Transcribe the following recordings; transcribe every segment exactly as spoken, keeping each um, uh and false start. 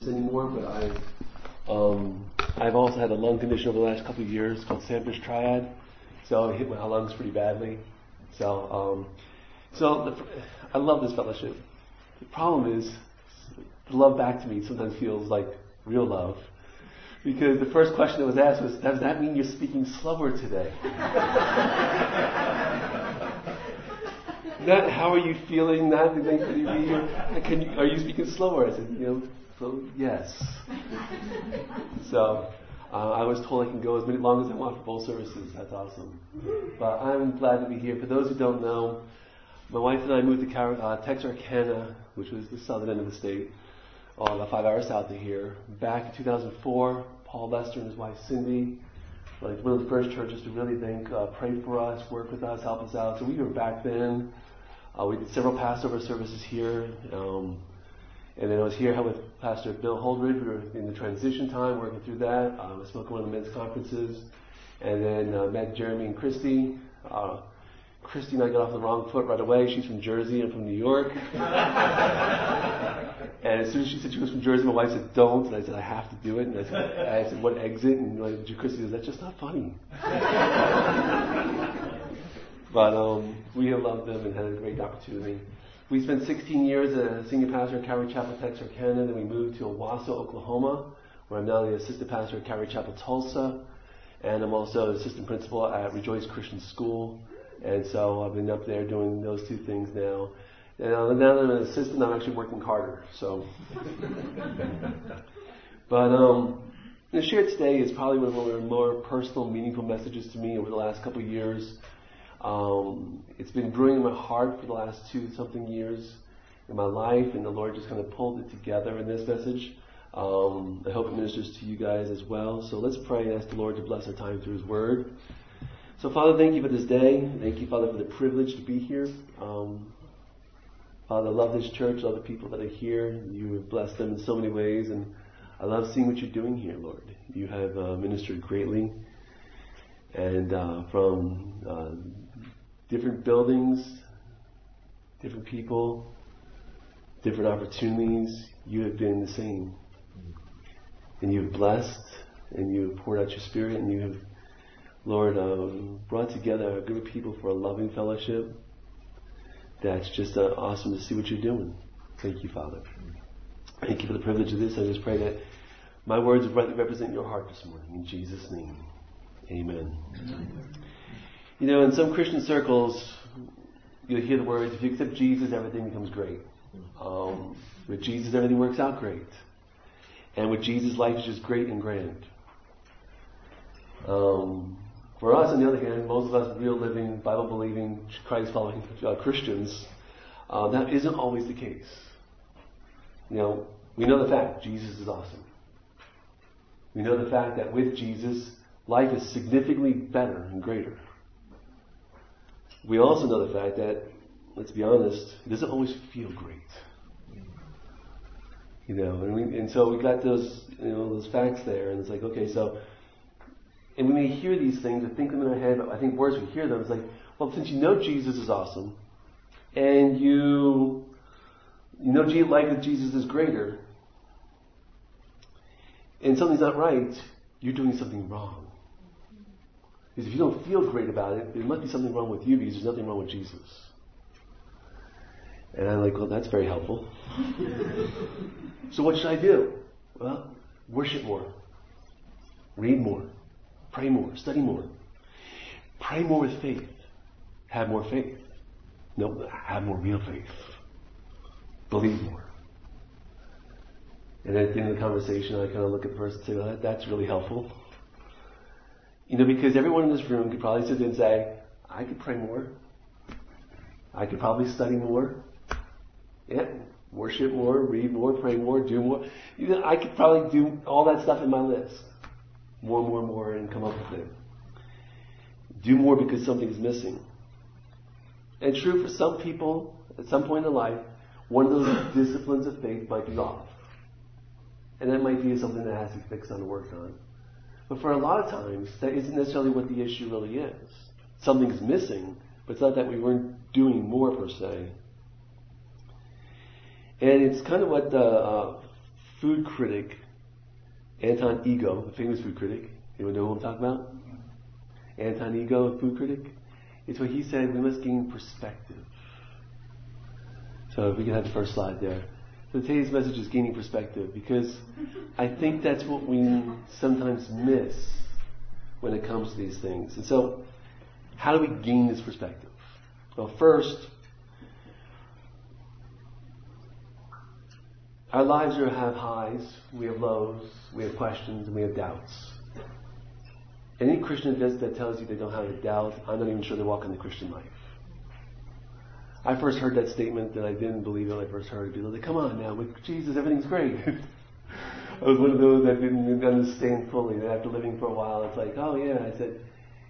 anymore, but I, um, I've also had a lung condition over the last couple of years called Sanford's triad, so it hit my lungs pretty badly. So, um, so the, I love this fellowship. The problem is, the love back to me sometimes feels like real love, because the first question that was asked was, "Does that mean you're speaking slower today?" Not how are you feeling? Not can you be here? Can you, are you speaking slower? I said, you know, so yes. So uh, I was told I can go as many long as I want for both services. That's awesome. But I'm glad to be here. For those who don't know, my wife and I moved to Car- uh, Texarkana, which was the southern end of the state, uh, about five hours south of here. Back in two thousand four, Paul Lester and his wife Cindy, like one of the first churches to really think, uh, pray for us, work with us, help us out. So we were back then. Uh, we did several Passover services here, um, and then I was here with Pastor Bill Holdridge. We were in the transition time, working through that. Um, I spoke at one of the men's conferences, and then uh, met Jeremy and Christy. Uh, Christy and I got off on the wrong foot right away. She's from Jersey, I'm from New York. And as soon as she said she was from Jersey, my wife said, "Don't," and I said, "I have to do it." And I said, I said "What exit?" And like, Christy said, "That's just not funny." But um, we have loved them and had a great opportunity. We spent sixteen years as a senior pastor at Calvary Chapel, Texarkana. Then we moved to Owasso, Oklahoma, where I'm now the assistant pastor at Calvary Chapel, Tulsa. And I'm also assistant principal at Rejoice Christian School. And so I've been up there doing those two things now. And uh, now that I'm an assistant, I'm actually working harder. So, But um, the share today is probably one of the more personal, meaningful messages to me over the last couple of years. Um, it's been brewing in my heart for the last two something years in my life, and the Lord just kind of pulled it together in this message. Um, I hope it ministers to you guys as well. So let's pray and ask the Lord to bless our time through His Word. So Father, thank you for this day. Thank you, Father, for the privilege to be here. Um, Father, I love this church, love the people that are here. You have blessed them in so many ways, and I love seeing what you're doing here, Lord. You have uh, ministered greatly, and uh, from uh, different buildings, different people, different opportunities, you have been the same. And you have blessed, and you have poured out your Spirit, and you have, Lord, um, brought together a group of people for a loving fellowship. That's just uh, awesome to see what you're doing. Thank you, Father. Thank you for the privilege of this. I just pray that my words rightly represent your heart this morning. In Jesus' name, amen. Amen. You know, in some Christian circles, you'll hear the words, if you accept Jesus, everything becomes great. Um, with Jesus, everything works out great. And with Jesus, life is just great and grand. Um, for us, on the other hand, most of us real living, Bible-believing, Christ-following uh, Christians, uh, that isn't always the case. You know, we know the fact, Jesus is awesome. We know the fact that with Jesus, life is significantly better and greater. We also know the fact that, let's be honest, it doesn't always feel great. You know, and, we, and so we got those, you know, those facts there, and it's like, okay, so, and we may hear these things or think them in our head, but I think worse we hear them, it's like, well, since you know Jesus is awesome, and you, you know life with Jesus is greater, and something's not right, you're doing something wrong. Because if you don't feel great about it, there must be something wrong with you because there's nothing wrong with Jesus. And I'm like, well, that's very helpful. So what should I do? Well, worship more. Read more. Pray more. Study more. Pray more with faith. Have more faith. No, have more real faith. Believe more. And at the end of the conversation, I kind of look at the verse and say, well, that, that's really helpful. You know, because everyone in this room could probably sit there and say, I could pray more. I could probably study more. Yeah, worship more, read more, pray more, do more. You know, I could probably do all that stuff in my list. More, more, more, and come up with it. Do more because something is missing. And true, for some people, at some point in life, one of those disciplines of faith might be off. And that might be something that has to be fixed on and worked on. But for a lot of times, that isn't necessarily what the issue really is. Something's missing, but it's not that we weren't doing more per se. And it's kind of what uh, uh, food critic, Anton Ego, the famous food critic. Anyone know who I'm talking about? Anton Ego, food critic. It's what he said, we must gain perspective. So if we can have the first slide there. So today's message is gaining perspective, because I think that's what we sometimes miss when it comes to these things. And so, how do we gain this perspective? Well, first, our lives are have highs, we have lows, we have questions, and we have doubts. Any Christian that tells you they don't have a doubt, I'm not even sure they're walking the Christian life. I first heard that statement and I didn't believe it when I first heard it. People were like, come on now, with Jesus everything's great. I was one of those that didn't understand fully. And after living for a while, it's like, oh yeah, I said,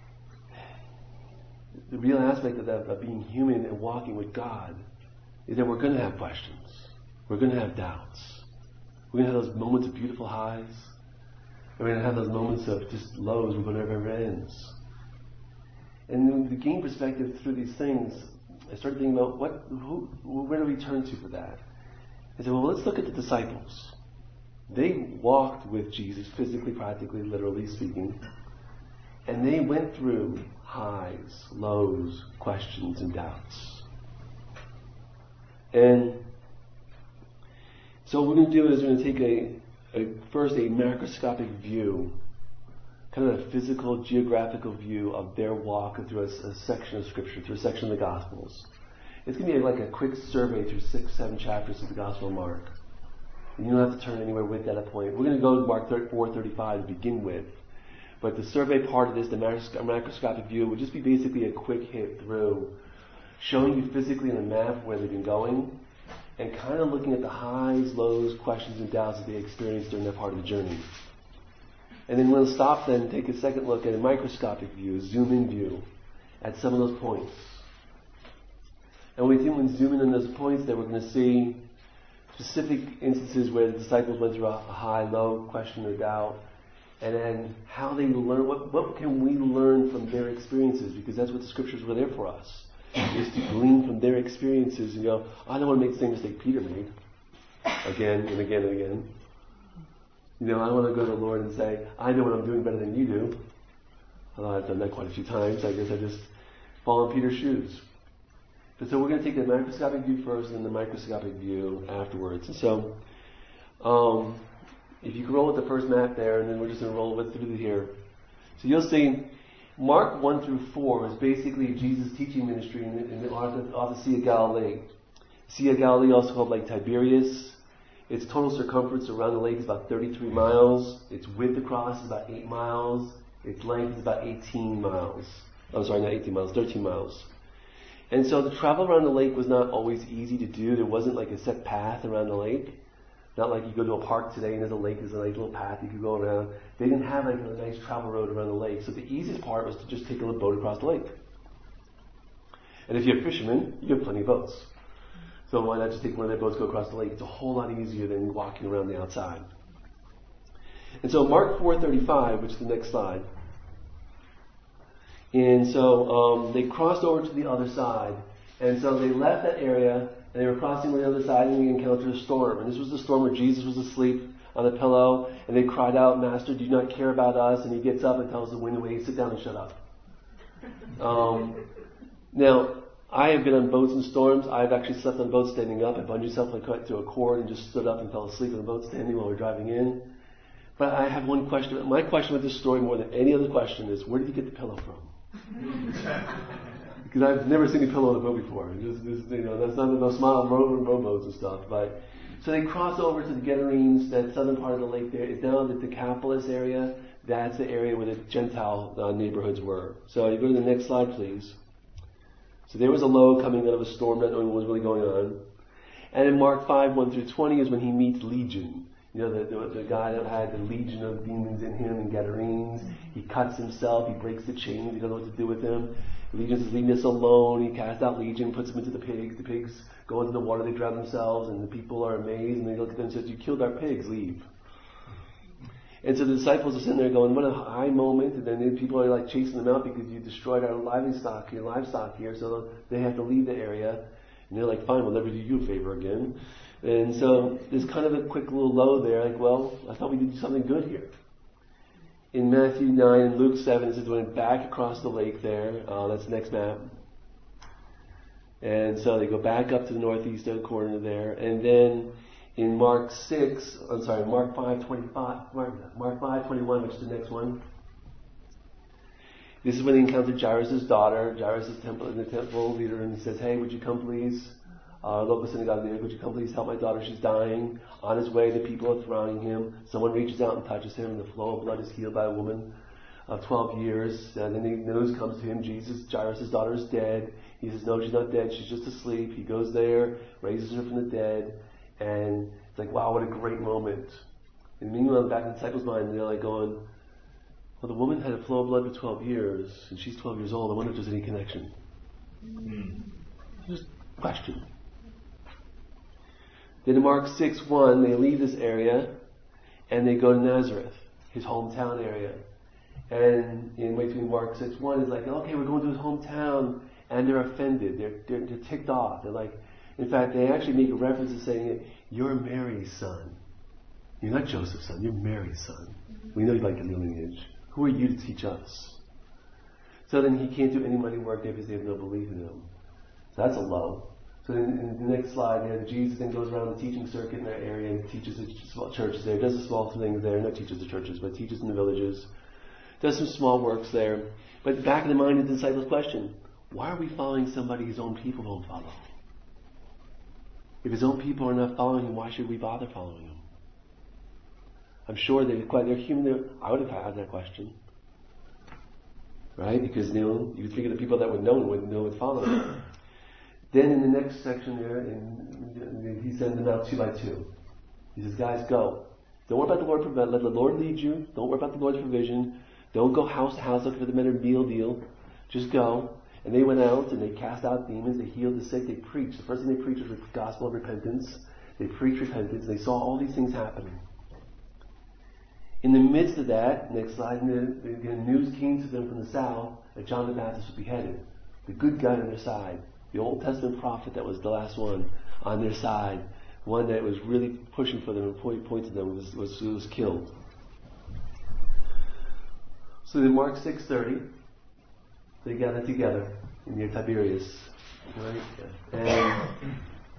the real aspect of that, of being human and walking with God, is that we're going to have questions. We're going to have doubts. We're going to have those moments of beautiful highs. We're going to have those moments of just lows where it never ends. And to gain perspective through these things, I started thinking about what, who, where do we turn to for that? I said, well, let's look at the disciples. They walked with Jesus physically, practically, literally speaking. And they went through highs, lows, questions, and doubts. And so what we're going to do is we're going to take a, a first a macroscopic view, kind of a physical, geographical view of their walk through a, a section of Scripture, through a section of the Gospels. It's going to be like a quick survey through six, seven chapters of the Gospel of Mark. And you don't have to turn anywhere with that at point. We're going to go to Mark four thirty-five to begin with. But the survey part of this, the macroscopic view, would just be basically a quick hit through, showing you physically on a map where they've been going, and kind of looking at the highs, lows, questions, and doubts that they experienced during that part of the journey. And then we'll stop then and take a second look at a microscopic view, a zoom-in view, at some of those points. And we think when zoom in on those points that we're going to see specific instances where the disciples went through a high, low, question, or doubt, and then how they learn, what, what can we learn from their experiences, because that's what the Scriptures were there for us, is to glean from their experiences and go, I don't want to make the same mistake Peter made, again and again and again. You know, I don't want to go to the Lord and say, I know what I'm doing better than you do. Although I've done that quite a few times. I guess I just fall in Peter's shoes. But so we're going to take the macroscopic view first and the microscopic view afterwards. And so, um, if you can roll with the first map there, and then we're just going to roll with through here. So you'll see Mark one through four is basically Jesus' teaching ministry in the, in the, off, the, off the Sea of Galilee. Sea of Galilee, also called Lake Tiberias. Its total circumference around the lake is about thirty-three miles. Its width across is about eight miles. Its length is about eighteen miles. I'm sorry, not eighteen miles, thirteen miles. And so the travel around the lake was not always easy to do. There wasn't like a set path around the lake. Not like you go to a park today and there's a lake, there's a nice little path you could go around. They didn't have like a nice travel road around the lake. So the easiest part was to just take a little boat across the lake. And if you're a fisherman, you have plenty of boats. So why not just take one of their boats, go across the lake? It's a whole lot easier than walking around the outside. And so Mark four thirty-five, which is the next slide. And so um, they crossed over to the other side. And so they left that area, and they were crossing to the other side, and they encountered a storm. And this was the storm where Jesus was asleep on a pillow, and they cried out, Master, do you not care about us? And he gets up and tells the wind, wait, sit down and shut up. Um, now, I have been on boats in storms. I've actually slept on boats standing up. I bungee myself like to a cord and just stood up and fell asleep on the boat standing while we were driving in. But I have one question. My question with this story, more than any other question, is where did you get the pillow from? Because I've never seen a pillow on a boat before. Just, just, you know, that's not those small rowboats and stuff. But so they cross over to the Gadarenes, that southern part of the lake. There is now the Decapolis area. That's the area where the Gentile uh, neighborhoods were. So you go to the next slide, please. So there was a low coming out of a storm, not knowing what was really going on. And in Mark five, one through twenty is when he meets Legion. You know, the, the, the guy that had the legion of demons in him in Gadarenes. He cuts himself, he breaks the chains, he doesn't know what to do with him. Legion says, leave us alone. He casts out Legion, puts him into the pigs. The pigs go into the water, they drown themselves, and the people are amazed, and they look at them and say, you killed our pigs, leave. And so the disciples are sitting there going, what a high moment, and then people are like chasing them out because you destroyed our livestock here, livestock here, so they have to leave the area. And they're like, fine, we'll never do you a favor again. And so there's kind of a quick little low there, like, well, I thought we did something good here. In Matthew nine and Luke seven, it says they went back across the lake there. Uh, that's the next map. And so they go back up to the northeast corner there. And then in Mark six, I'm sorry, Mark five twenty-five, Mark, Mark five twenty-one, which is the next one. This is when he encountered Jairus' daughter. Jairus is temple, the temple leader, and he says, "Hey, would you come please? Uh, local synagogue leader, would you come please help my daughter? She's dying." On his way, the people are thronging him. Someone reaches out and touches him, and the flow of blood is healed by a woman of twelve years. And then the news comes to him, Jesus, Jairus' daughter is dead. He says, "No, she's not dead. She's just asleep." He goes there, raises her from the dead, and it's like, wow, what a great moment. And meanwhile, back in the disciples' mind, they're like going, well, the woman had a flow of blood for twelve years, and she's twelve years old. I wonder if there's any connection. Mm. Just question. Then in Mark six one, they leave this area, and they go to Nazareth, his hometown area. And in between Mark six one, it's like, okay, we're going to his hometown, and they're offended. They're, they're, they're ticked off. They're like, in fact, they actually make a reference to saying, "You're Mary's son. You're not Joseph's son. You're Mary's son. We know you like the lineage. Who are you to teach us?" So then he can't do any mighty work there because they have no belief in him. So that's a low. So then in the next slide, there, Jesus then goes around the teaching circuit in that area and teaches the small churches there. Does the small things there, not teaches the churches, but teaches in the villages. Does some small works there. But back in the mind of the disciples' question, why are we following somebody his own people don't follow? If his own people are not following him, why should we bother following him? I'm sure they're quite, they're human. They're, I would have had that question. Right? Because, you know, you would figure the people that would know him would know would follow him. Then in the next section there, in, he sends them out two by two. He says, guys, go. Don't worry about the Lord, let the Lord lead you. Don't worry about the Lord's provision. Don't go house to house looking for the better meal deal. Just go. And they went out and they cast out demons, they healed the sick, they preached. The first thing they preached was the gospel of repentance. They preached repentance. They saw all these things happening. In the midst of that, next slide, the, the news came to them from the south that John the Baptist was beheaded. The good guy on their side. The Old Testament prophet that was the last one on their side. One that was really pushing for them and point, pointed them was, was, was killed. So in Mark six thirty, they gather together near Tiberias. Right? And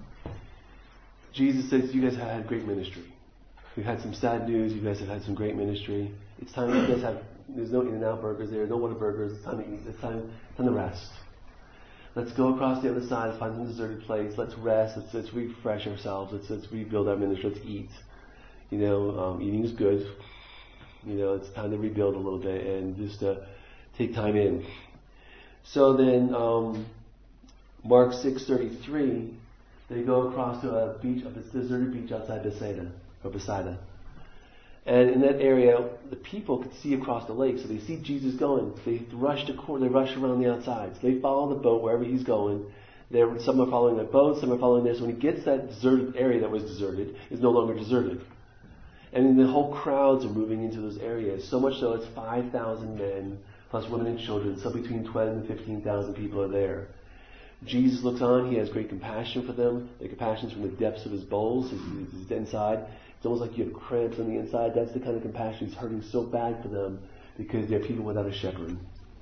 Jesus says, you guys have had great ministry. We've had some sad news. You guys have had some great ministry. It's time you guys have, there's no In-N-Out burgers there, no Whataburgers. It's time to eat. It's time, it's time to rest. Let's go across the other side, find some deserted place. Let's rest. Let's, let's refresh ourselves. Let's, let's rebuild our ministry. Let's eat. You know, um, eating is good. You know, it's time to rebuild a little bit and just uh, take time in. So then, um, Mark six thirty-three, they go across to a beach, a deserted beach outside Bethsaida, or Bethsaida. And in that area, the people could see across the lake, so they see Jesus going. They rush to court. They rush around the outsides. They follow the boat wherever he's going. They're, some are following that boat, some are following there. So when he gets that deserted area that was deserted, is no longer deserted. And then the whole crowds are moving into those areas. So much so, it's five thousand men, plus women and children. So between twelve and fifteen thousand people are there. Jesus looks on. He has great compassion for them. The compassion is from the depths of his bowels, his, his inside. It's almost like you have cramps on the inside. That's the kind of compassion. He's hurting so bad for them because they're people without a shepherd.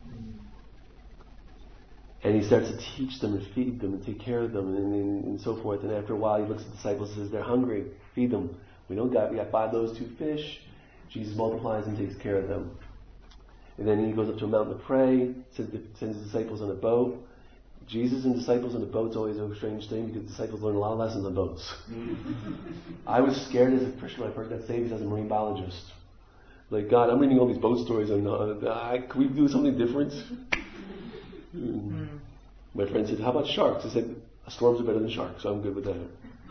And he starts to teach them and feed them and take care of them and, and, and so forth. And after a while, he looks at the disciples and says, they're hungry. Feed them. We don't got, we got five loaves, two fish. Jesus multiplies and takes care of them. And then he goes up to a mountain to pray, sends, the, sends his disciples on a boat. Jesus and disciples on the boat's always a strange thing because disciples learn a lot of lessons on boats. I was scared as a Christian when I first got saved as a marine biologist. Like, God, I'm reading all these boat stories and uh, uh, can we do something different? Mm. My friend said, how about sharks? I said, storms are better than sharks, so I'm good with that.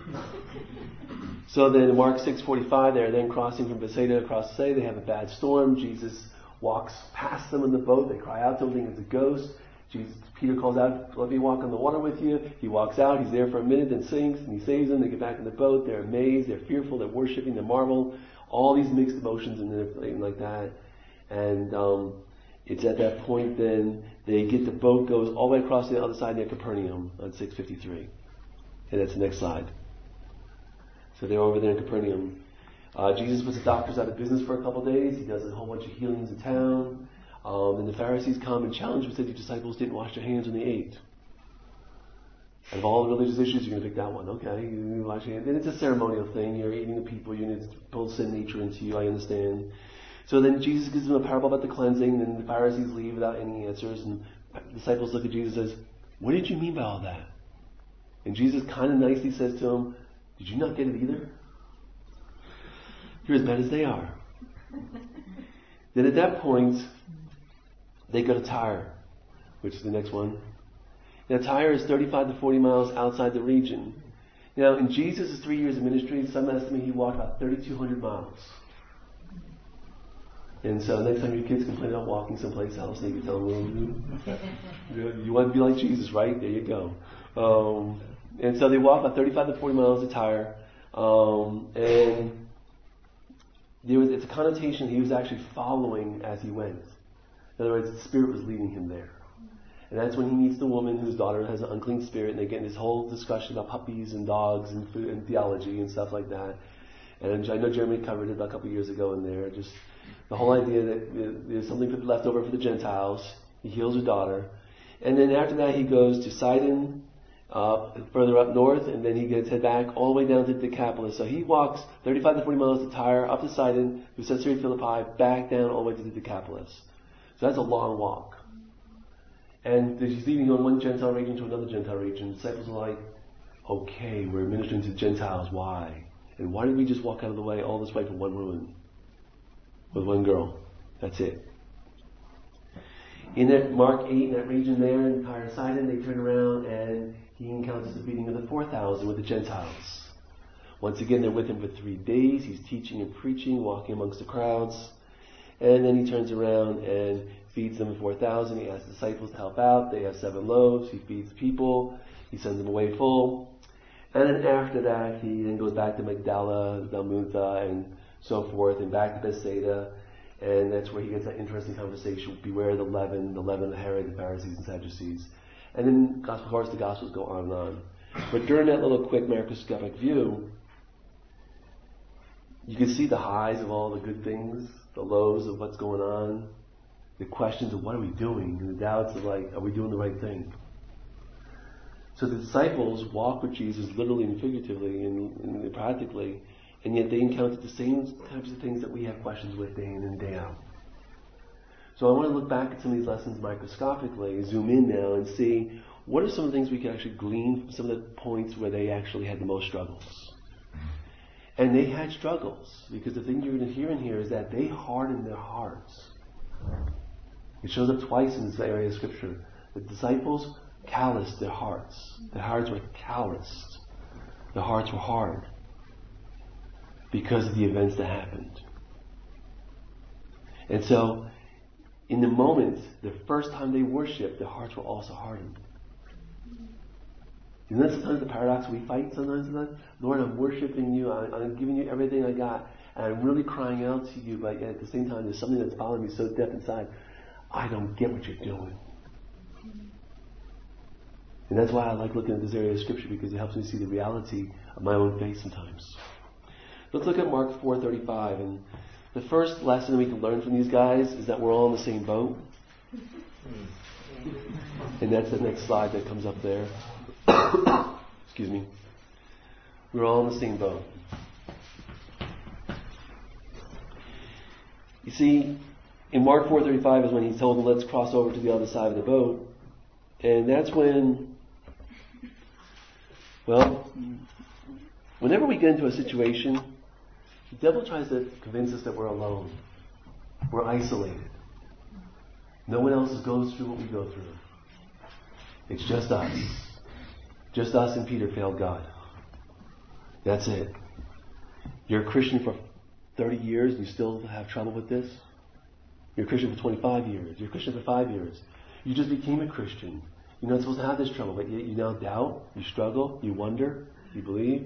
So then in Mark six forty-five, they're then crossing from Bethsaida across the sea. They have a bad storm. Jesus walks past them in the boat. They cry out to him, thinking it's a ghost. Jesus, Peter calls out, let me walk on the water with you. He walks out, he's there for a minute, then sinks, and he saves them. They get back in the boat, they're amazed, they're fearful, they're worshiping, they marvel. All these mixed emotions and everything like that. And um, it's at that point then, they get the boat, goes all the way across the other side near Capernaum on six fifty-three. And that's the next slide. So they're over there in Capernaum. Uh, Jesus puts the doctors out of business for a couple of days. He does a whole bunch of healings in town. Um, and the Pharisees come and challenge him, said the disciples didn't wash their hands when they ate. Out of all the religious issues, you're going to pick that one. Okay, you wash your hands. And it's a ceremonial thing. You're eating the people. You need to build sin nature into you. I understand. So then Jesus gives them a parable about the cleansing. And the Pharisees leave without any answers. And the disciples look at Jesus and says, "What did you mean by all that?" And Jesus kind of nicely says to them, "Did you not get it either? You're as bad as they are." Then at that point, they go to Tyre, which is the next one. Now Tyre is thirty-five to forty miles outside the region. Now in Jesus' three years of ministry, some estimate he walked about thirty-two hundred miles. And so next time your kids complain about walking someplace else, they can tell them, well, you want to be like Jesus, right? There you go. Um, and so they walk about thirty-five to forty miles to Tyre. Um, and there was, it's a connotation he was actually following as he went. In other words, the Spirit was leading him there. And that's when he meets the woman whose daughter has an unclean spirit, and they get in this whole discussion about puppies and dogs and food and theology and stuff like that. And I know Jeremy covered it a couple of years ago in there. Just the whole idea that there's something left over for the Gentiles. He heals her daughter. And then after that he goes to Sidon, uh, further up north, and then he gets head back all the way down to Decapolis. So he walks thirty-five to forty miles to Tyre, up to Sidon, to Caesarea Philippi, back down all the way to the Decapolis. So that's a long walk. And he's leaving on one Gentile region to another Gentile region. The disciples are like, okay, we're ministering to Gentiles. Why? And why did we just walk out of the way all this way for one woman? With one girl. That's it. In that Mark eight, in that region there, in Tyre Sidon, they turn around and he encounters the feeding of the four thousand with the Gentiles. Once again, they're with him for three days. He's teaching and preaching, walking amongst the crowds. And then he turns around and feeds them four thousand. He asks the disciples to help out. They have seven loaves. He feeds people. He sends them away full. And then after that, he then goes back to Magdala, Dalmunta, and so forth, and back to Bethsaida. And that's where he gets that interesting conversation. Beware of the leaven, the leaven of Herod, the Pharisees, and Sadducees. And then, of course, the Gospels go on and on. But during that little quick macroscopic view, you can see the highs of all the good things, the lows of what's going on, the questions of what are we doing, and the doubts of like, are we doing the right thing? So the disciples walk with Jesus literally and figuratively and, and practically, and yet they encounter the same types of things that we have questions with day in and day out. So I want to look back at some of these lessons microscopically, zoom in now and see what are some of the things we can actually glean from some of the points where they actually had the most struggles. And they had struggles, because the thing you're going to hear in here is that they hardened their hearts. It shows up twice in this area of Scripture. The disciples calloused their hearts. Their hearts were calloused. Their hearts were hard because of the events that happened. And so, in the moment, the first time they worshiped, their hearts were also hardened. Isn't that sometimes the paradox we fight sometimes? sometimes? Lord, I'm worshiping you. I, I'm giving you everything I got. And I'm really crying out to you. But at the same time, there's something that's bothering me so deep inside. I don't get what you're doing. And that's why I like looking at this area of Scripture, because it helps me see the reality of my own faith sometimes. Let's look at Mark four thirty-five. And the first lesson we can learn from these guys is that we're all in the same boat. And that's the next slide that comes up there. Excuse me. We're all in the same boat. You see, in Mark four thirty-five is when he told them, let's cross over to the other side of the boat. And that's when, well, whenever we get into a situation, the devil tries to convince us that we're alone. We're isolated. No one else goes through what we go through. It's just us. Just us and Peter failed God. That's it. You're a Christian for thirty years and you still have trouble with this? You're a Christian for twenty-five years. You're a Christian for five years. You just became a Christian. You're not supposed to have this trouble, but yet you now doubt, you struggle, you wonder, you believe.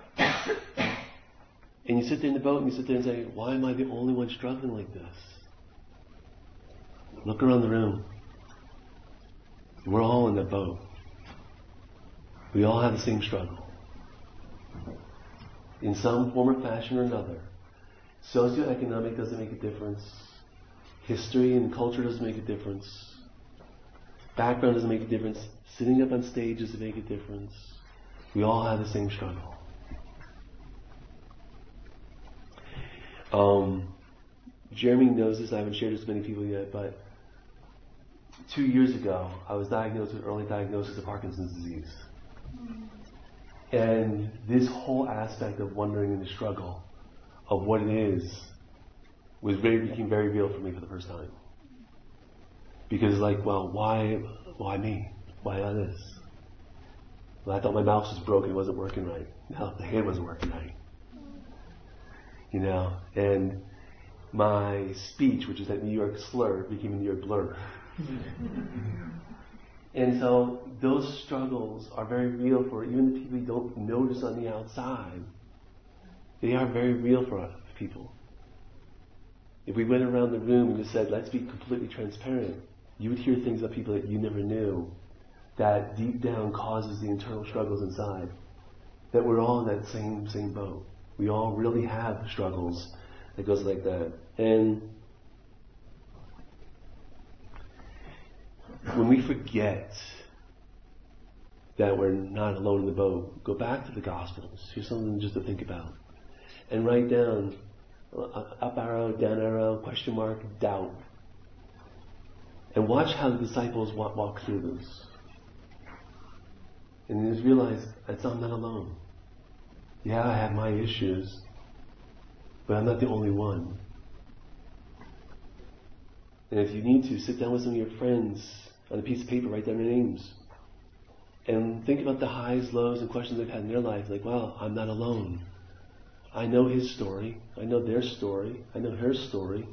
And you sit there in the boat and you sit there and say, why am I the only one struggling like this? Look around the room. We're all in that boat. We all have the same struggle. in some form or fashion or another. Socioeconomic doesn't make a difference. History and culture doesn't make a difference. Background doesn't make a difference. Sitting up on stage doesn't make a difference. We all have the same struggle. Um, Jeremy knows this. I haven't shared this with many people yet, but two years ago, I was diagnosed with early diagnosis of Parkinson's disease. And this whole aspect of wondering and the struggle of what it is was very, became very real for me for the first time. Because it's like, well, why, why me? Why not this? Well, I thought my mouse was broken, it wasn't working right. No, the hand wasn't working right. You know, and my speech, which is that New York slur, became a New York blur. And so those struggles are very real for even the people you don't notice on the outside. They are very real for us people. If we went around the room and just said, let's be completely transparent, you would hear things about people that you never knew that deep down causes the internal struggles inside. That we're all in that same same boat. We all really have struggles that goes like that. And when we forget that we're not alone in the boat, go back to the Gospels. Here's something just to think about. And write down up arrow, down arrow, question mark, doubt. And watch how the disciples walk, walk through this. And just realize that I'm not alone. Yeah, I have my issues, but I'm not the only one. And if you need to, sit down with some of your friends on a piece of paper, write down their names. And think about the highs, lows, and questions they've had in their life. Like, well, I'm not alone. I know his story. I know their story. I know her story.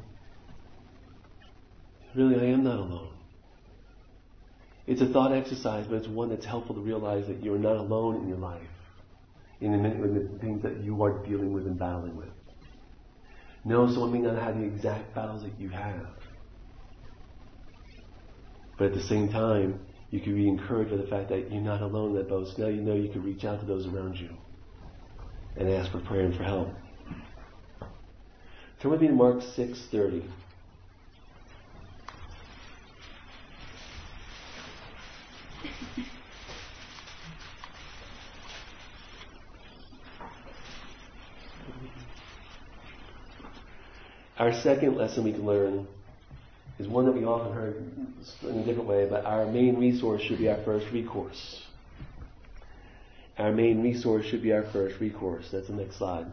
Really, I am not alone. It's a thought exercise, but it's one that's helpful to realize that you're not alone in your life, in the, in the things that you are dealing with and battling with. No, someone may not have the exact battles that you have. But at the same time, you can be encouraged by the fact that you're not alone in that boat. So now you know you can reach out to those around you and ask for prayer and for help. Turn with me to Mark six thirty. Our second lesson we can learn is one that we often heard in a different way, but our main resource should be our first recourse. Our main resource should be our first recourse. That's the next slide.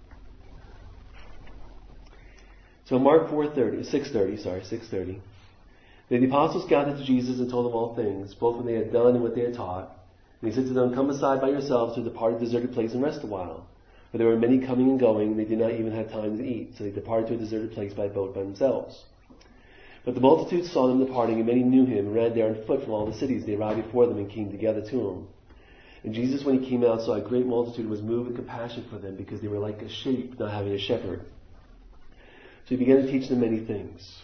So Mark four thirty, six thirty, sorry, six thirty. Then the apostles gathered to Jesus and told him all things, both what they had done and what they had taught. And he said to them, come aside by yourselves to the departed deserted place and rest a while. For there were many coming and going, and they did not even have time to eat. So they departed to a deserted place by boat by themselves. But the multitude saw them departing, and many knew him, and ran there on foot from all the cities. They arrived before them and came together to him. And Jesus, when he came out, saw a great multitude and was moved with compassion for them, because they were like a sheep not having a shepherd. So he began to teach them many things.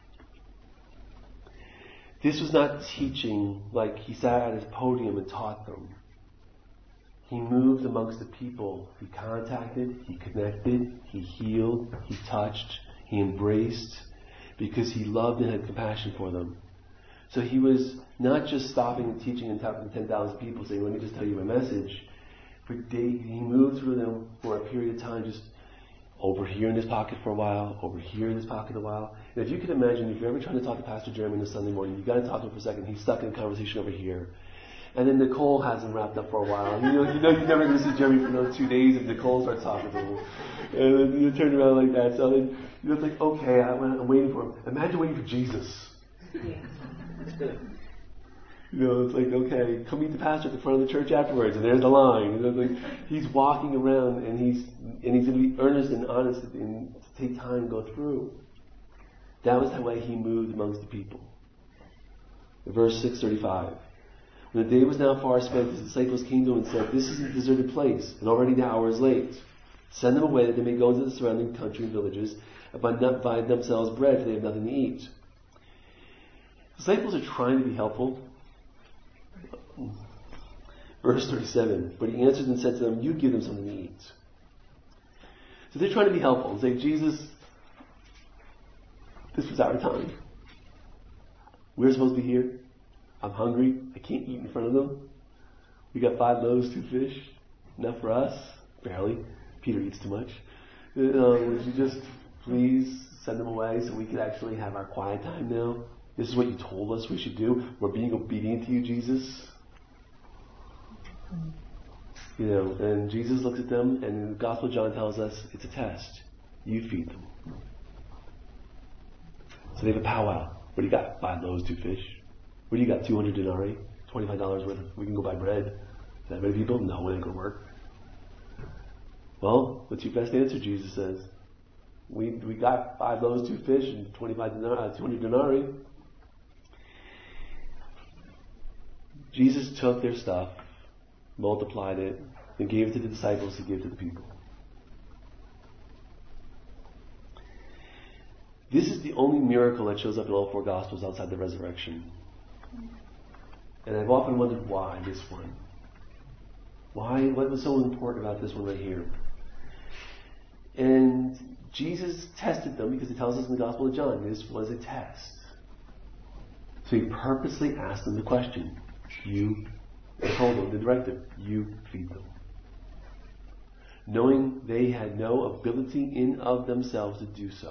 This was not teaching like he sat at his podium and taught them. He moved amongst the people. He contacted, he connected, he healed, he touched, he embraced, because he loved and had compassion for them. So he was not just stopping and teaching and talking to ten thousand people saying, let me just tell you my message. For days, he moved through them for a period of time, just over here in this pocket for a while, over here in this pocket a while. And if you can imagine, if you're ever trying to talk to Pastor Jeremy on a Sunday morning, you've got to talk to him for a second. He's stuck in a conversation over here. And then Nicole has him wrapped up for a while. You know, you know you're never going to see Jeremy for another two days if Nicole starts talking to him. And then you turn around like that. So then you're like, okay, I'm waiting for him. Imagine waiting for Jesus. You know, it's like, okay, come meet the pastor at the front of the church afterwards, and there's the line. You know, it's like he's walking around, and he's and he's going to be earnest and honest and to take time and go through. That was the way he moved amongst the people. Verse six thirty-five. When the day was now far spent, his disciples came to him and said, this is a deserted place, and already the hour is late. Send them away that they may go into the surrounding country and villages and buy themselves bread, for they have nothing to eat. The disciples are trying to be helpful. Verse thirty-seven. But he answered and said to them, you give them something to eat. So they're trying to be helpful and say, Jesus, this was our time. We're supposed to be here. I'm hungry. I can't eat in front of them. We got five loaves, two fish. Enough for us. Barely. Peter eats too much. Uh, would you just please send them away so we could actually have our quiet time now? This is what you told us we should do. We're being obedient to you, Jesus. You know, and Jesus looks at them, and the Gospel of John tells us it's a test. You feed them. So they have a powwow. What do you got? Five loaves, two fish. What do you got? two hundred denarii? twenty-five dollars worth of, we can go buy bread. Is that many people? No, it ain't going to work. Well, what's your best answer? Jesus says. We we got five loaves, two fish, and twenty-five denarii, two hundred denarii. Jesus took their stuff, multiplied it, and gave it to the disciples to give to the people. This is the only miracle that shows up in all four Gospels outside the resurrection. And I've often wondered why this one. Why? What was so important about this one right here? And Jesus tested them because it tells us in the Gospel of John this was a test. So he purposely asked them the question. You, I told them the directive, you feed them. Knowing they had no ability in of themselves to do so.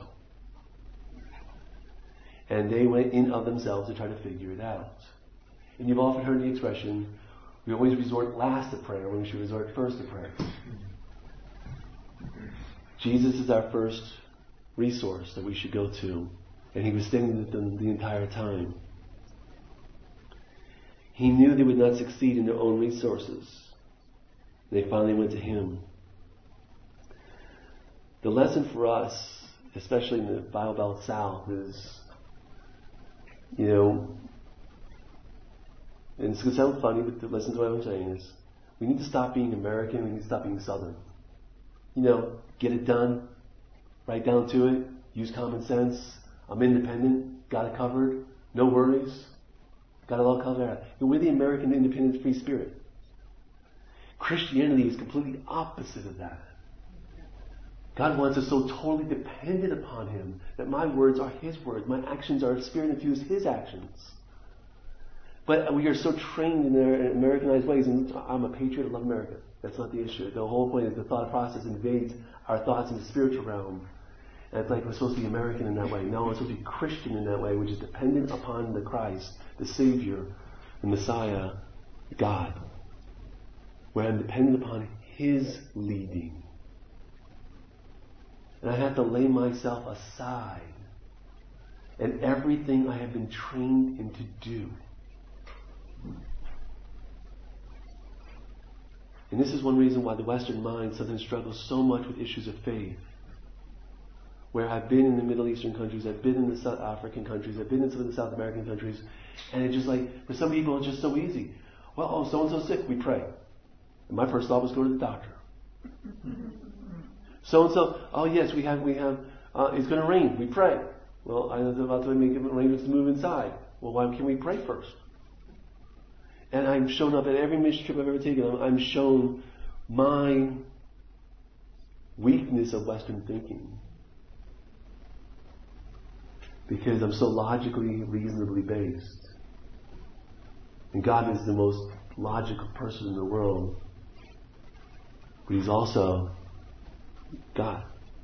And they went in of themselves to try to figure it out. And you've often heard the expression, we always resort last to prayer when we should resort first to prayer. Jesus is our first resource that we should go to. And he was standing with them the entire time. He knew they would not succeed in their own resources. They finally went to him. The lesson for us, especially in the Bible Belt South, is, you know, and it's going to sound funny, but the lesson to what I'm saying is, we need to stop being American, we need to stop being Southern. You know, get it done, right down to it, use common sense, I'm independent, got it covered, no worries, got it all covered out. We're the American independent free spirit. Christianity is completely opposite of that. God wants us so totally dependent upon him that my words are his words, my actions are spirit-infused his actions. But we are so trained in their Americanized ways, and I'm a patriot, I love America. That's not the issue. The whole point is the thought process invades our thoughts in the spiritual realm. And it's like we're supposed to be American in that way. No, we're supposed to be Christian in that way, which is dependent upon the Christ, the Savior, the Messiah, God. Where I'm dependent upon his leading. And I have to lay myself aside and everything I have been trained in to do. And this is one reason why the Western mind sometimes struggles so much with issues of faith. Where I've been in the Middle Eastern countries, I've been in the South African countries, I've been in some of the South American countries, and it's just like, for some people it's just so easy. Well, oh, so-and-so's sick, we pray. And my first thought was go to the doctor. So-and-so, oh yes, we have, we have, uh, it's going to rain, we pray. Well, I was about to make arrangements to move inside. Well, why can we pray first? And I'm shown up at every mission trip I've ever taken. I'm, I'm shown my weakness of Western thinking. Because I'm so logically, reasonably based. And God is the most logical person in the world. But he's also God.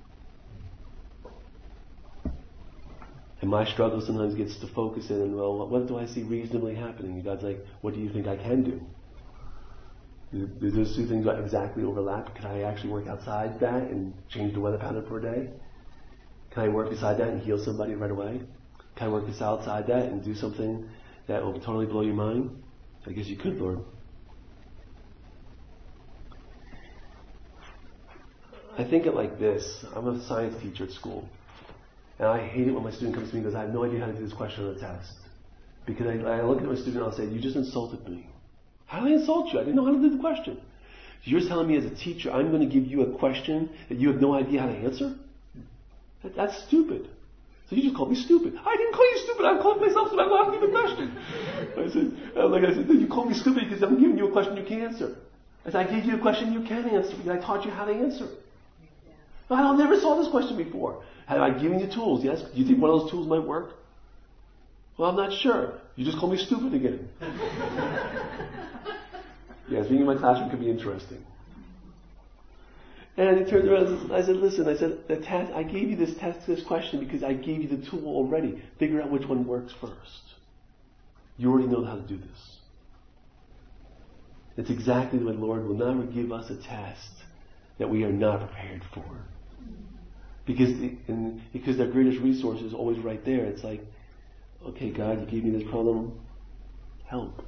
And my struggle sometimes gets to focus in on, well, what do I see reasonably happening? And God's like, what do you think I can do? Do those two things exactly overlap? Can I actually work outside that and change the weather pattern for a day? Can I work beside that and heal somebody right away? Can I work this outside that and do something that will totally blow your mind? I guess you could, Lord. I think it like this. I'm a science teacher at school. And I hate it when my student comes to me and goes, I have no idea how to do this question on the test. Because I, I look at my student and I'll say, you just insulted me. How did I insult you? I didn't know how to do the question. So you're telling me as a teacher, I'm going to give you a question that you have no idea how to answer? That, that's stupid. So you just called me stupid. I didn't call you stupid. I called myself stupid. I don't know how to do the question. I said, like I said, you called me stupid because I'm giving you a question you can't answer. I said, I gave you a question you can answer because I taught you how to answer. I never saw this question before. Have I given you tools? Yes. Do you think one of those tools might work? Well, I'm not sure. You just call me stupid again. Yes, being in my classroom could be interesting. And he turned around and said, I said, listen, I said, the test, I gave you this test, this question because I gave you the tool already. Figure out which one works first. You already know how to do this. It's exactly what the Lord will never give us a test that we are not prepared for. Because the, and because their greatest resource is always right there. It's like, okay, God, you gave me this problem. Help.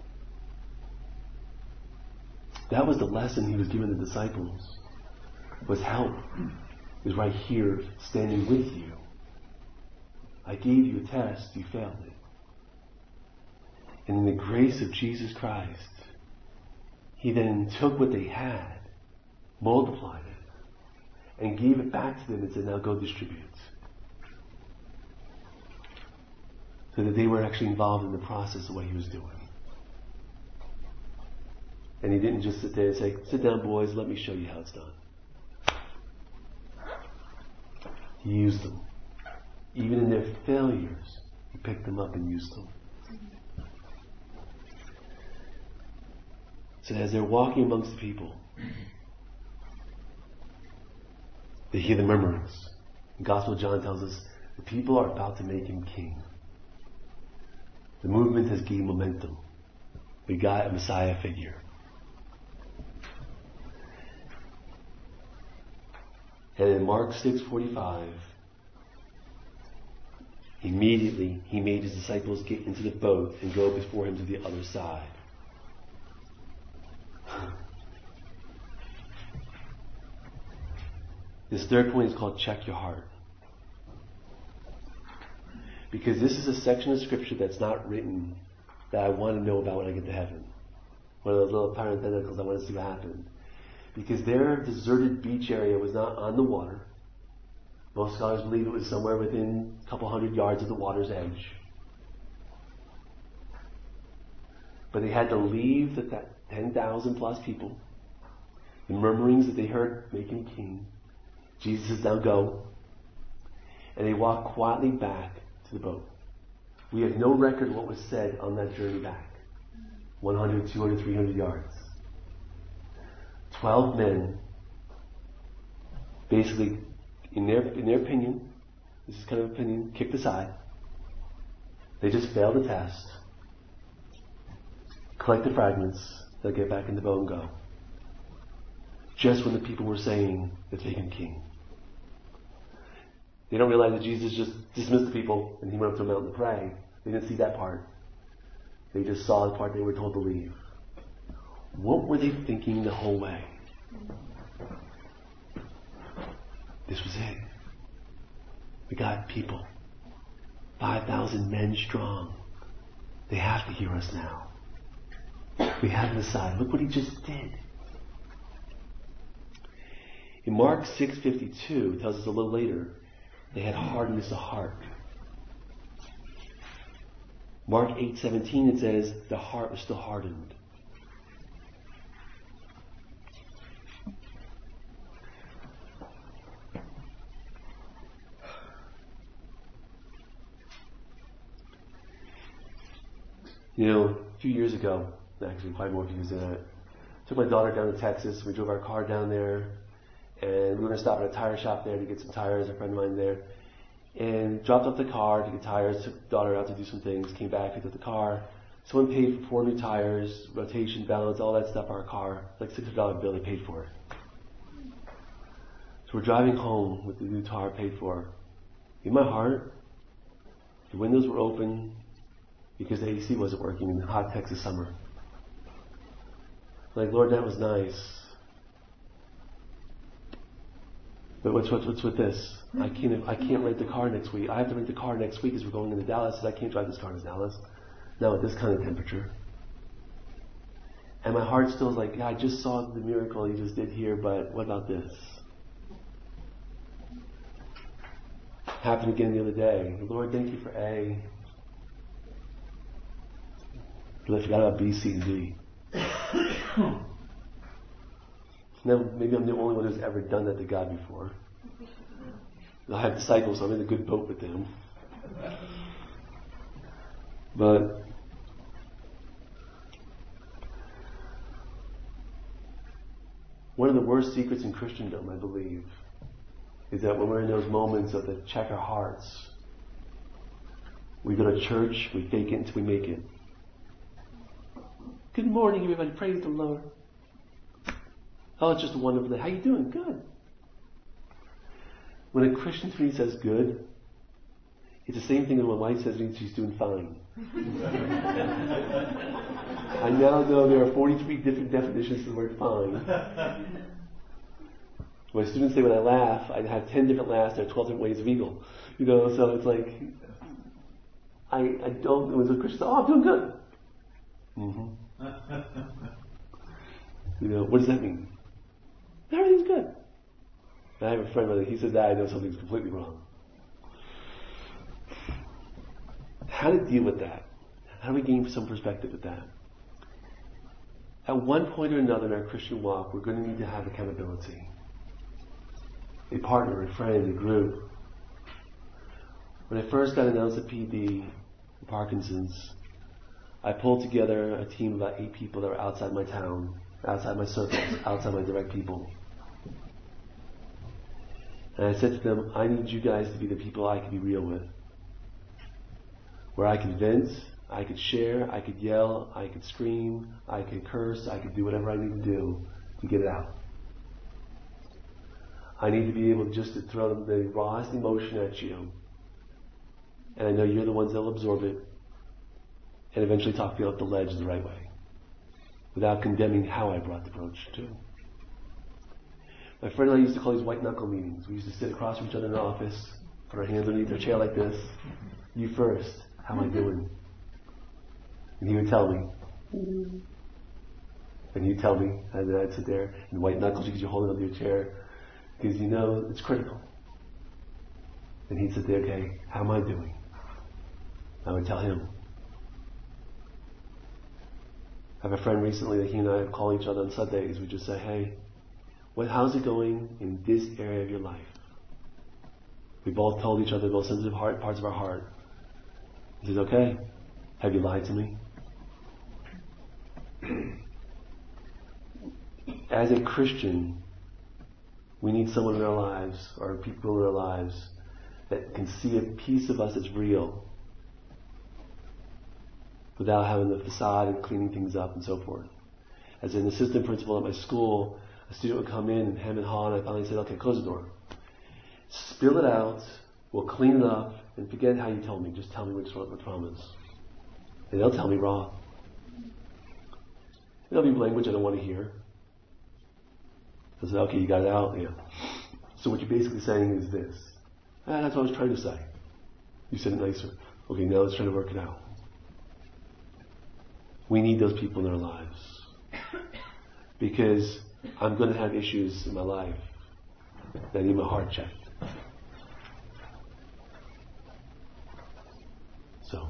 That was the lesson he was giving the disciples. Was help. Is right here, standing with you. I gave you a test, you failed it. And in the grace of Jesus Christ, he then took what they had, multiplied it, and gave it back to them and said, now go distribute. So that they were actually involved in the process of what he was doing. And he didn't just sit there and say, sit down boys, let me show you how it's done. He used them. Even in their failures, he picked them up and used them. So as they're walking amongst the people, they hear the murmurings. The Gospel of John tells us the people are about to make him king. The movement has gained momentum. We got a Messiah figure. And in Mark six forty-five, immediately he made his disciples get into the boat and go before him to the other side. This third point is called check your heart. Because this is a section of scripture that's not written that I want to know about when I get to heaven. One of those little parentheticals I want to see what happened. Because their deserted beach area was not on the water. Most scholars believe it was somewhere within a couple hundred yards of the water's edge. But they had to leave the ten thousand plus people. The murmurings that they heard make him king. Jesus says, now go. And they walked quietly back to the boat. We have no record of what was said on that journey back. one hundred, two hundred, three hundred yards. Twelve men, basically, in their in their opinion, this is kind of opinion, kicked aside. They just failed the test. Collect the fragments. They'll get back in the boat and go. Just when the people were saying, let's make him king. They don't realize that Jesus just dismissed the people and he went up to a mountain to pray. They didn't see that part. They just saw the part they were told to leave. What were they thinking the whole way? This was it. We got people. five thousand men strong. They have to hear us now. We have Messiah. Look what he just did. In Mark six fifty-two, it tells us a little later, they had hardness of heart. Mark eight seventeen, it says, the heart was still hardened. You know, a few years ago, actually quite more years than that, I took my daughter down to Texas. We drove our car down there, and we were going to stop at a tire shop there to get some tires, a friend of mine there. And dropped off the car to get tires, took the daughter out to do some things, came back, picked up the car. Someone paid for four new tires, rotation, balance, all that stuff for our car. Like six hundred dollar bill, they paid for it. So we're driving home with the new tire paid for. In my heart, the windows were open because the A C wasn't working in the hot Texas summer. Like, Lord, that was nice. But what's, what's, what's with this? I can't I can't rent the car next week. I have to rent the car next week because we're going into Dallas, and I can't drive this car to Dallas. Now at this kind of temperature. And my heart still is like, yeah, I just saw the miracle he just did here, but what about this? Happened again the other day. Lord, thank you for A. But I forgot about B, C, and D. Now, maybe I'm the only one who's ever done that to God before. I have disciples, so I'm in a good boat with them. But one of the worst secrets in Christendom, I believe, is that when we're in those moments of the check our hearts, we go to church, we fake it until we make it. Good morning, everybody. Praise the Lord. Oh, it's just a wonderful day. How you doing? Good. When a Christian to me says good, it's the same thing as when my wife says to me she's doing fine. I now know there are forty-three different definitions of the word fine. My students say when I laugh, I have ten different laughs, there are twelve different ways of eagle. You know, so it's like, I, I don't, when a Christian says, oh, I'm doing good. Mm-hmm. You know, what does that mean? Everything's good. And I have a friend, brother, he says that, I know something's completely wrong. How to deal with that? How do we gain some perspective with that? At one point or another in our Christian walk, we're going to need to have accountability. A partner, a friend, a group. When I first got announced at P D, Parkinson's, I pulled together a team of about eight people that were outside my town, outside my circles, outside my direct people. And I said to them, I need you guys to be the people I can be real with. Where I could vent, I could share, I could yell, I could scream, I could curse, I could do whatever I need to do to get it out. I need to be able just to throw the rawest emotion at you. And I know you're the ones that will absorb it and eventually talk you off the ledge the right way without condemning how I brought the approach to. My friend and I used to call these white knuckle meetings. We used to sit across from each other in the office, put our hands underneath our chair like this. You first. How am I doing? And he would tell me. And he'd tell me. And then I'd sit there and white knuckles because you're holding onto your chair. Because you know it's critical. And he'd sit there, okay, how am I doing? I would tell him. I have a friend recently that he and I have called each other on Sundays. We just say, hey, what, how's it going in this area of your life? We both told each other the most sensitive heart, parts of our heart. He says, okay, have you lied to me? As a Christian, we need someone in our lives, or people in our lives, that can see a piece of us that's real without having the facade and cleaning things up and so forth. As an assistant principal at my school, a student would come in and hem and haw, and I finally said, okay, close the door. Spill it out, we'll clean it up, and forget how you told me. Just tell me what's wrong with traumas. And they'll tell me raw. There'll be language I don't want to hear. I said, okay, you got it out? Yeah. So what you're basically saying is this. Ah, that's what I was trying to say. You said it nicer. Okay, now let's try to work it out. We need those people in our lives. Because I'm going to have issues in my life that need my heart checked. So,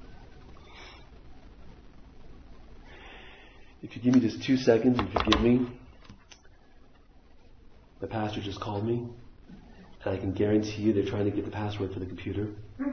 if you give me just two seconds and forgive me, the pastor just called me, and I can guarantee you they're trying to get the password for the computer.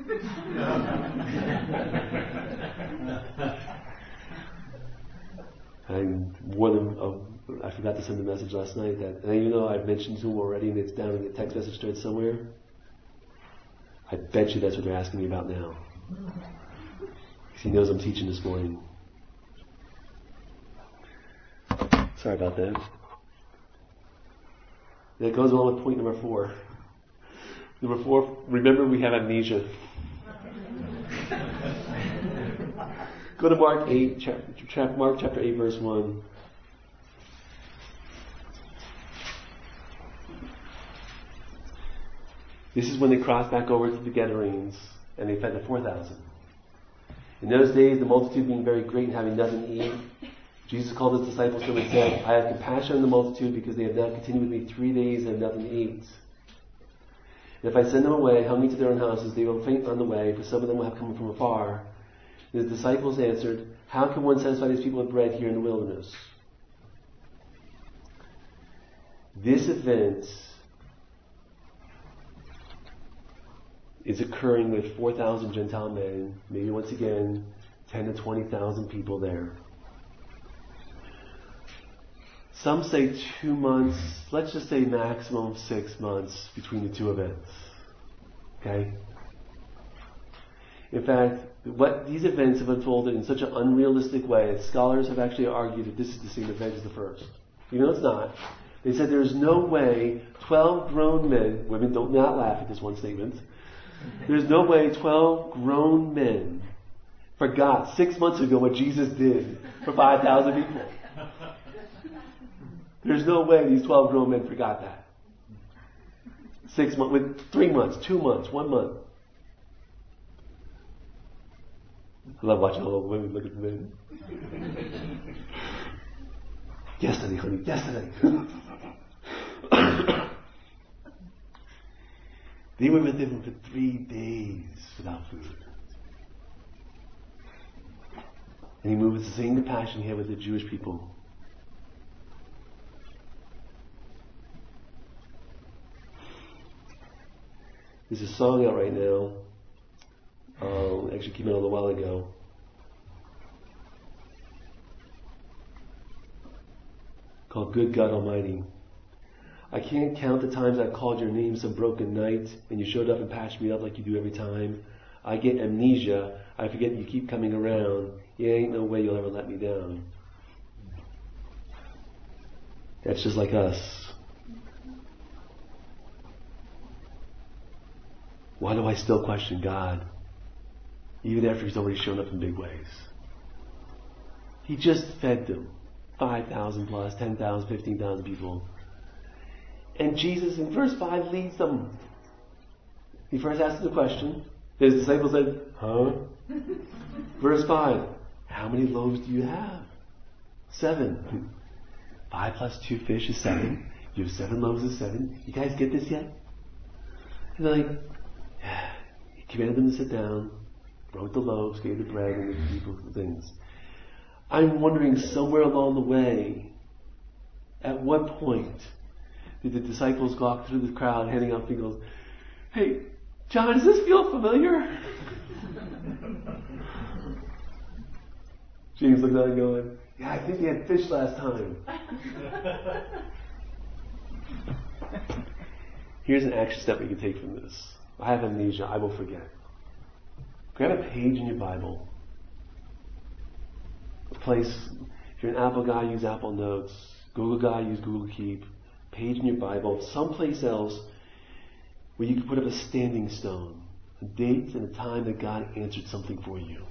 I'm more than, oh, I forgot to send a message last night that, and even though I've mentioned to him already and it's down in the text message thread somewhere, I bet you that's what they're asking me about now. Because he knows I'm teaching this morning. Sorry about that. That goes along with point number four. Number four, remember we have amnesia. Go to Mark eight, chapter, Mark chapter eight, verse one. This is when they crossed back over to the Gadarenes and they fed the four thousand. In those days, the multitude being very great and having nothing to eat, Jesus called his disciples to him and said, I have compassion on the multitude because they have now continued with me three days and have nothing to eat. And if I send them away, hungry to their own houses, they will faint on the way, for some of them will have come from afar. And his disciples answered, how can one satisfy these people with bread here in the wilderness? This event is occurring with four thousand Gentile men, maybe once again, ten to twenty thousand people there. Some say two months, let's just say maximum six months between the two events. Okay? In fact, what these events have unfolded in such an unrealistic way that scholars have actually argued that this is the same event as the first. You know it's not. They said there's no way twelve grown men, women don't not laugh at this one statement, there's no way twelve grown men forgot six months ago what Jesus did for five thousand people. There's no way these twelve grown men forgot that. Six months, with three months, two months, one month. I love watching all the women look at the men. Yesterday, honey, yesterday. They were with him for three days without food. And he moved with the same compassion he had with the Jewish people. There's a song out right now. Um, actually came out a little while ago. Called Good God Almighty. I can't count the times I've called your name some broken night and you showed up and patched me up like you do every time. I get amnesia. I forget you keep coming around. Yeah, ain't no way you'll ever let me down. That's just like us. Why do I still question God? Even after He's already shown up in big ways. He just fed them. five thousand plus, ten thousand, fifteen thousand people. And Jesus in verse five leads them. He first asks the question. His disciples said, huh? Verse five, how many loaves do you have? Seven. Five plus two fish is seven. You have seven loaves of seven. You guys get this yet? And they're like, yeah. He commanded them to sit down, broke the loaves, gave the bread, and the people the things. I'm wondering somewhere along the way, at what point did the disciples walk through the crowd handing out things? Hey, John, does this feel familiar? James looked at it going, yeah, I think they had fish last time. Here's an action step we can take from this. I have amnesia, I will forget. Grab a page in your Bible. A place, if you're an Apple guy, use Apple Notes. Google guy, use Google Keep. Page in your Bible. Someplace else where you can put up a standing stone. A date and a time that God answered something for you.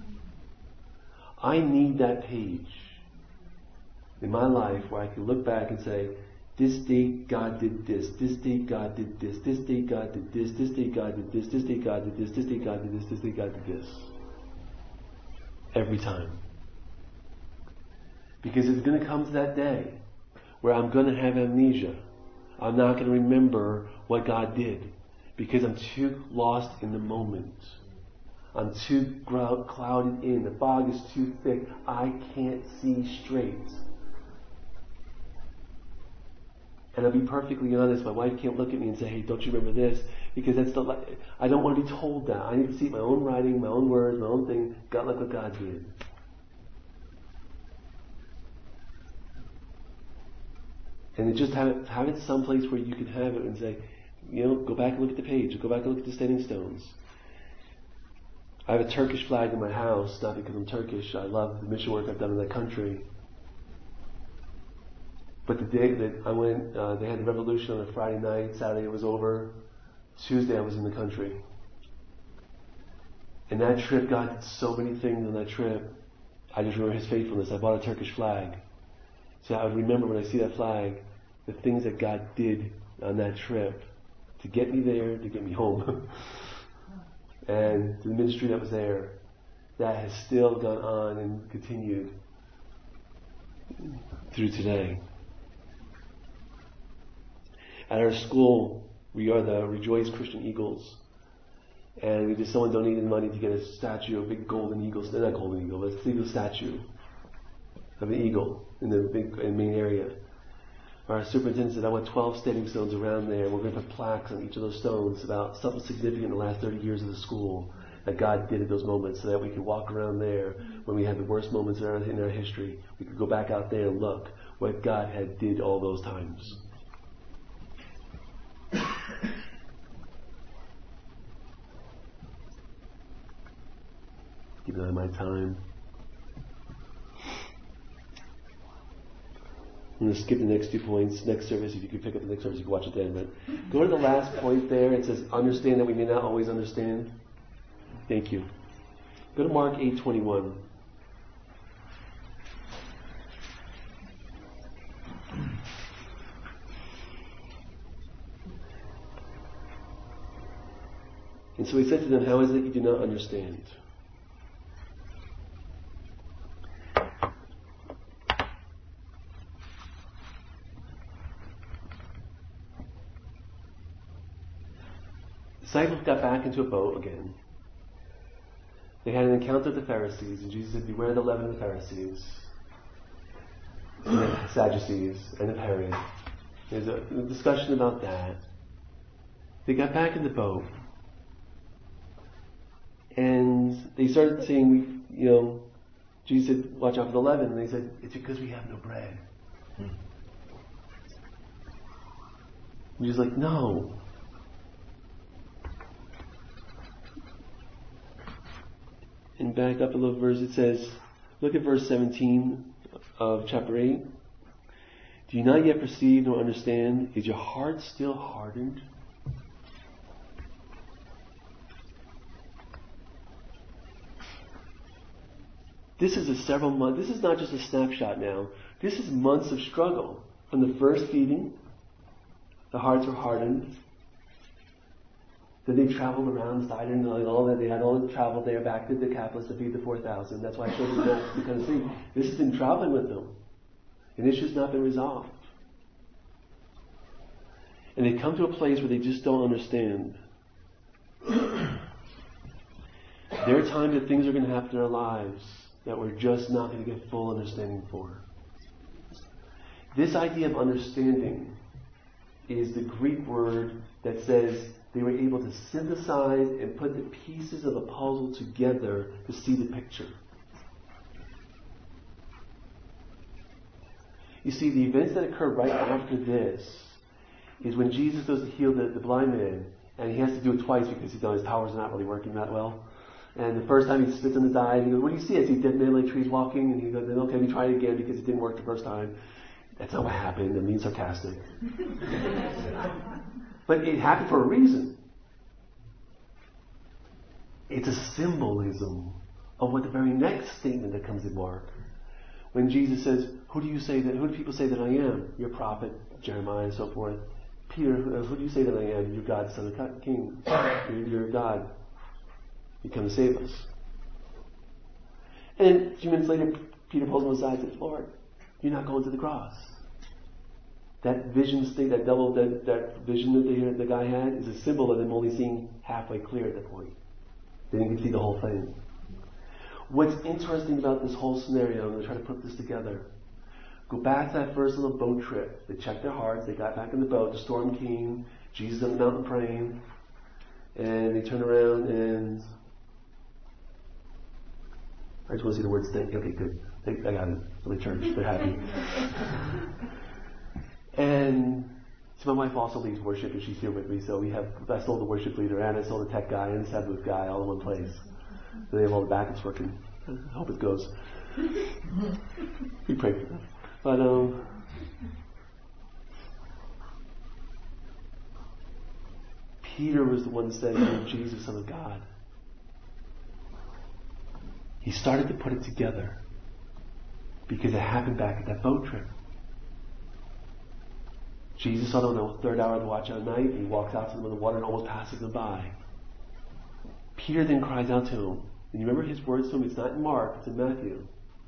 I need that page in my life where I can look back and say, this date God did this, this date God did this, this date God did this, this date God did this, this date God did this, this date God did this, this date God did this. Every time. Because it's going to come to that day where I'm going to have amnesia. I'm not going to remember what God did because I'm too lost in the moment. I'm too clouded in. The fog is too thick. I can't see straight. And I'll be perfectly honest, my wife can't look at me and say, hey, don't you remember this? Because that's the, I don't want to be told that. I need to see my own writing, my own words, my own thing. God, look what God did. And just have it, have it someplace where you can have it and say, you know, go back and look at the page, go back and look at the standing stones. I have a Turkish flag in my house, not because I'm Turkish. I love the mission work I've done in that country. But the day that I went, uh, they had the revolution on a Friday night, Saturday it was over, Tuesday I was in the country. And that trip, God did so many things on that trip. I just remember His faithfulness. I bought a Turkish flag. So I would remember when I see that flag, the things that God did on that trip to get me there, to get me home. And the ministry that was there, that has still gone on and continued through today. At our school, we are the Rejoice Christian Eagles. And we just someone donated money to get a statue, a big golden eagle, not golden eagle, but a single statue of an eagle in the big in main area. Our superintendent said, I want twelve standing stones around there, and we're going to put plaques on each of those stones about something significant in the last thirty years of the school that God did at those moments, so that we could walk around there when we had the worst moments in our, in our history. We could go back out there and look what God had did all those times. Give that my time. I'm going to skip the next two points. Next service, if you could pick up the next service, you can watch it then. But go to the last point there. It says, understand that we may not always understand. Thank you. Go to Mark eight twenty-one. And so he said to them, how is it you do not understand? The disciples got back into a boat again. They had an encounter with the Pharisees, and Jesus said, beware the leaven of the Pharisees, and the Sadducees, and of Herod. There's a, a discussion about that. They got back in the boat, and they started saying, you know, Jesus said, watch out for the leaven, and they said, it's because we have no bread. Hmm. And Jesus like, no. And back up a little verse, it says, look at verse seventeen of chapter eight. Do you not yet perceive nor understand? Is your heart still hardened? This is a several months, this is not just a snapshot now. This is months of struggle. From the first feeding, the hearts were hardened. Then they traveled around Sidon and all that. They had all the travel there back to Decapolis to feed the four thousand. That's why I showed you that to kind of see. This has been traveling with them. And it's just not been resolved. And they come to a place where they just don't understand. There are times that things are going to happen in our lives that we're just not going to get full understanding for. This idea of understanding is the Greek word that says they were able to synthesize and put the pieces of a puzzle together to see the picture. You see, the events that occur right after this is when Jesus goes to heal the, the blind man, and he has to do it twice because he knows his powers are not really working that well. And the first time he spits in his eye, and he goes, what do you see? I see dead man like trees walking. And he goes, then okay, let me try it again because it didn't work the first time. That's not what happened. I'm being sarcastic. But it happened for a reason. It's a symbolism of what the very next statement that comes in Mark. When Jesus says, who do you say that, who do people say that I am? Your prophet, Jeremiah and so forth. Peter, who do you say that I am? You're God's son of king. You're, you're God. You come to save us. And a few minutes later, Peter pulls him aside and says, Lord, you're not going to the cross. That vision state, that double, that, that vision that the, the guy had is a symbol of them only seeing halfway clear at that point. They didn't see the whole thing. What's interesting about this whole scenario, I'm going to try to put this together. Go back to that first little boat trip. They checked their hearts. They got back in the boat. The storm came. Jesus on the mountain praying. And they turn around and... I just want to see the word stink. Okay, good. I got it. For the church. They're happy. And so my wife also leads worship, and she's here with me. So we have, I stole the worship leader, and I stole the tech guy, and the Sabbath guy all in one place. So they have all the backups working. I hope it goes. We pray for them. But, um, Peter was the one that said, you're Jesus, Son of God. He started to put it together because it happened back at that boat trip. Jesus saw them in the third hour of the watch at night, and he walks out to them in the water and almost passes them by. Peter then cries out to him. And you remember his words to him? It's not in Mark, it's in Matthew.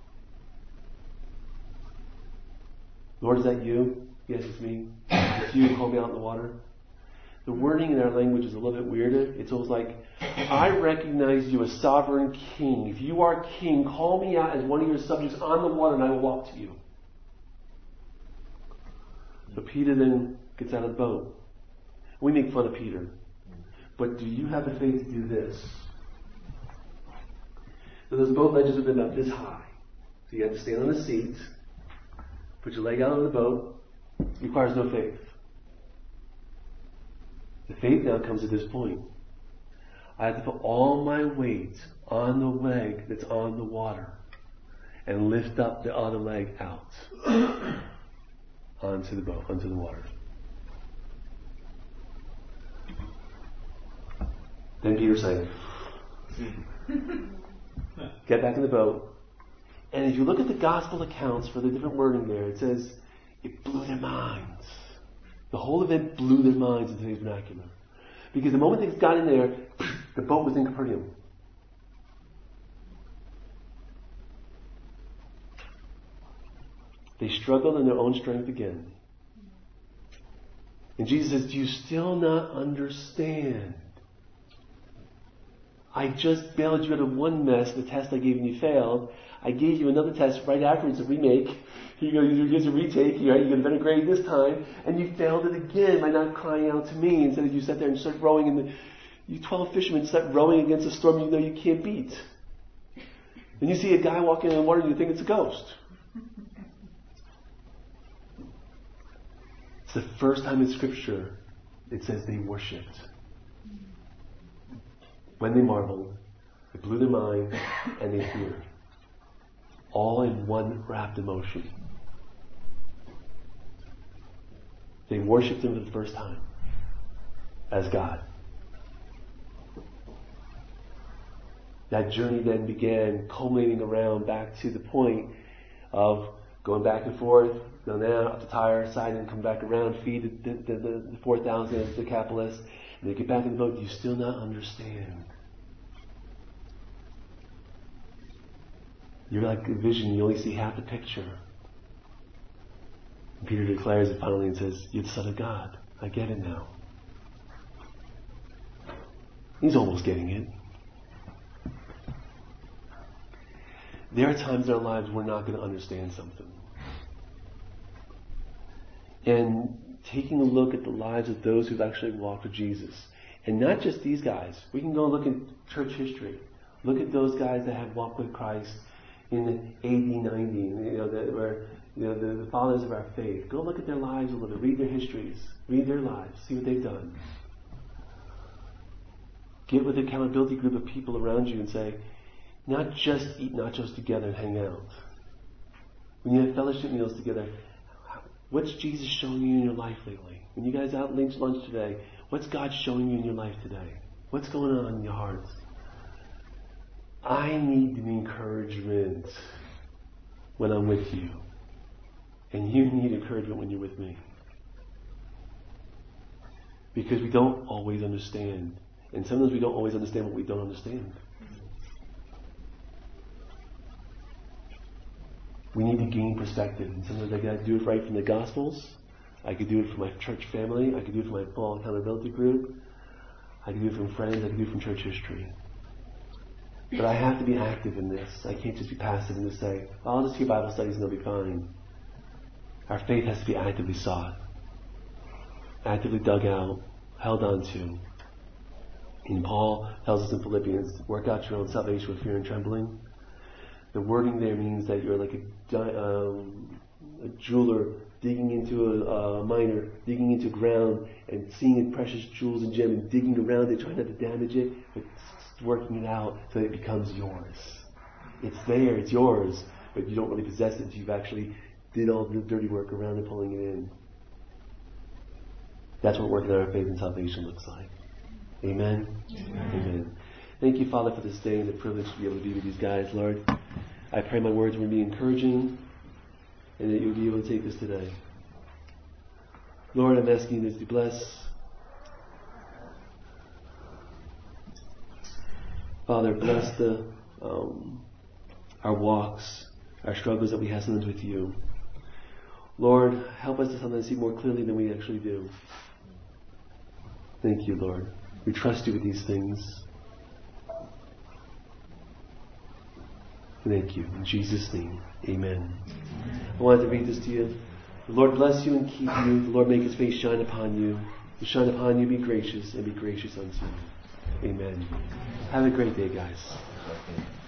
Lord, is that you? Yes, it's me. It's you who called me out in the water. The wording in our language is a little bit weirder. It's almost like, I recognize you as sovereign king. If you are king, call me out as one of your subjects on the water and I will walk to you. But Peter then gets out of the boat. We make fun of Peter. But do you have the faith to do this? So those boat ledges have been about this high. So you have to stand on the seat, put your leg out on the boat. It requires no faith. The faith now comes at this point. I have to put all my weight on the leg that's on the water and lift up the other leg out onto the boat, onto the water. Then Peter sang, get back in the boat. And if you look at the gospel accounts for the different wording there, it says it blew their minds. The whole event blew their minds in today's vernacular. Because the moment they got in there, the boat was in Capernaum. They struggled in their own strength again. And Jesus says, do you still not understand? I just bailed you out of one mess, the test I gave and you failed. I gave you another test right afterwards, a remake. You go, here's a retake, you get a better grade this time, and you failed it again by not crying out to me. Instead of you sat there and started rowing, and the, you twelve fishermen start rowing against a storm you know you can't beat. Then you see a guy walking in the water and you think it's a ghost. It's the first time in Scripture it says they worshipped. When they marveled, it blew their mind, and they feared. All in one rapt emotion. They worshipped Him for the first time as God. That journey then began, culminating around back to the point of going back and forth, go down up to Tyre, side, and come back around, feed the, the, the, the four thousand at Decapolis, and they get back in the boat. Do you still not understand? You're like a vision, you only see half the picture. And Peter declares it finally and says, you're the Son of God. I get it now. He's almost getting it. There are times in our lives we're not going to understand something. And taking a look at the lives of those who've actually walked with Jesus, and not just these guys. We can go and look at church history. Look at those guys that have walked with Christ in A D ninety, you know, that were you know the, the fathers of our faith. Go look at their lives a little bit. Read their histories. Read their lives. See what they've done. Get with an accountability group of people around you and say, not just eat nachos together and hang out. When you have fellowship meals together, what's Jesus showing you in your life lately? When you guys out lunch lunch today, what's God showing you in your life today? What's going on in your hearts? I need the encouragement when I'm with you. And you need encouragement when you're with me. Because we don't always understand. And sometimes we don't always understand what we don't understand. We need to gain perspective. And sometimes I got to do it right from the Gospels. I could do it from my church family. I could do it from my full accountability group. I could do it from friends. I could do it from church history. But I have to be active in this. I can't just be passive and just say, oh, I'll just hear Bible studies and they'll be fine. Our faith has to be actively sought, actively dug out, held on to. And Paul tells us in Philippians, work out your own salvation with fear and trembling. The wording there means that you're like a, um, a jeweler digging into a, a miner, digging into ground and seeing precious jewels and gems and digging around it, trying not to damage it, but working it out so that it becomes yours. It's there, it's yours, but you don't really possess it until you've actually did all the dirty work around it, pulling it in. That's what working on our faith and salvation looks like. Amen? Amen? Amen. Thank you, Father, for this day and the privilege to be able to be with these guys, Lord. I pray my words will be encouraging and that you'll be able to take this today. Lord, I'm asking you to bless Father, bless the um, our walks, our struggles that we have sometimes with you. Lord, help us to sometimes see more clearly than we actually do. Thank you, Lord. We trust you with these things. Thank you. In Jesus' name, amen. I wanted to read this to you. The Lord bless you and keep you. The Lord make His face shine upon you. And shine upon you, be gracious, and be gracious unto you. Amen. Have a great day, guys.